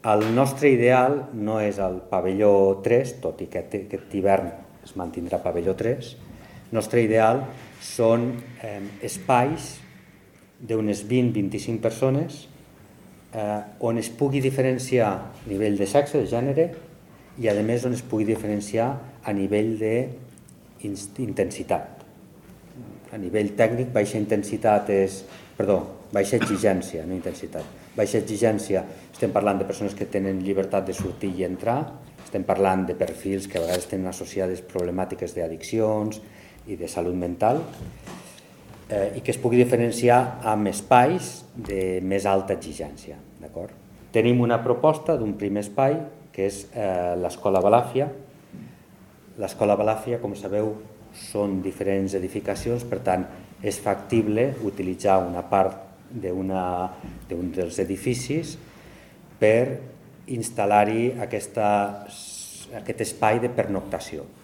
El nostre ideal no és el pavelló 3, tot i que aquest hivern es mantindrà pavelló 3. El nostre ideal són espais d'unes 20-25 persones on es pugui diferenciar a nivell de sexe, de gènere, i a més on es pugui diferenciar a nivell d'intensitat. A nivell tècnic, baixa exigència, no intensitat. Baixa exigència, estem parlant de persones que tenen llibertat de sortir i entrar, estem parlant de perfils que a vegades tenen associades problemàtiques d'addiccions i de salut mental, i que es pugui diferenciar amb espais de més alta exigència. Tenim una proposta d'un primer espai, que és l'Escola Balàfia. L'Escola Balàfia, com sabeu, són diferents edificacions, per tant, és factible utilitzar una part d'un dels edificis per instal·lar-hi aquest espai de pernoctació.